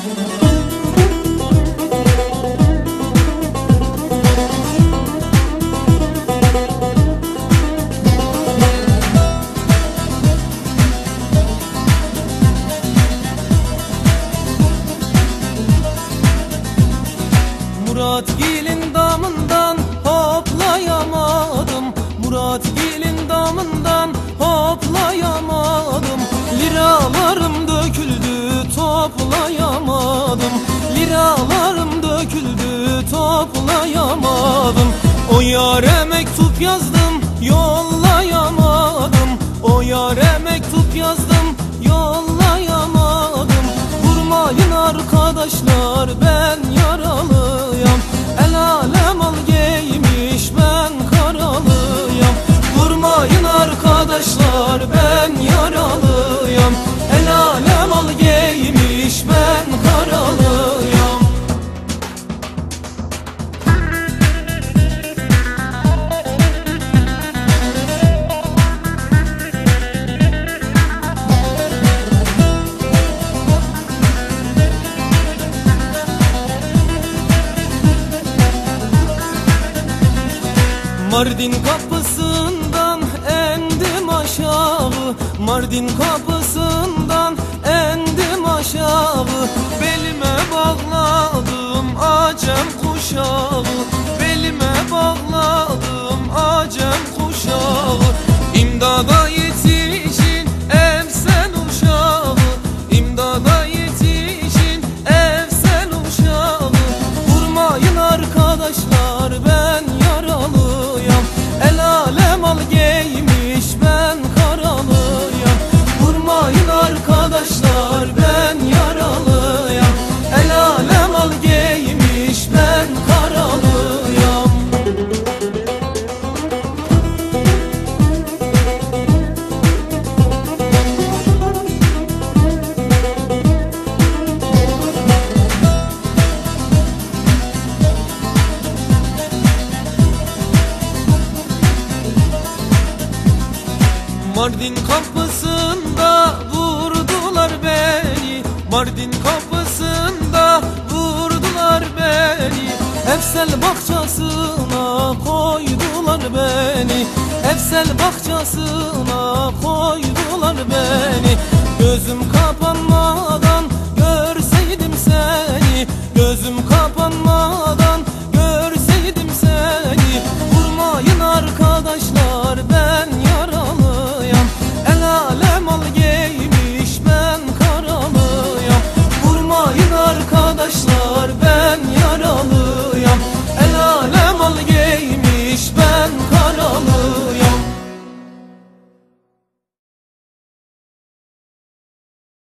Muratgil'in damından hoplayamadım, Muratgil'in damından hoplayamadım. Liralarım döküldü toplayamadım, liralarım döküldü toplayamadım. O yâre mektup yazdım yollayamadım, o yâre mektup yazdım yollayamadım. Vurmayın arkadaşlar ben yaralıyam, el alem al giymiş ben karalıyam. Vurmayın arkadaşlar ben yaralıyam, el alem al giymiş ben karalıyam. Mardin kapısından endim aşağı, Mardin kapısından endim aşağı. Belime bağladım acem kuşağı, belime bağladım acem kuşağı. İmdada yetişin evsel uşağı, imdada yetişin evsel uşağı. Vurmayın arkadaşlar ben yaralıyam, el alem al giymiş ben karalıyam. Vurmayın arkadaşlar ben yaralıyam, el alem al giymiş ben karalıyam. Mardin kapısında vurdular beni, Mardin kapısında vurdular beni. Efsel bahçesine koydular beni, Efsel bahçesine koydular beni. Gözüm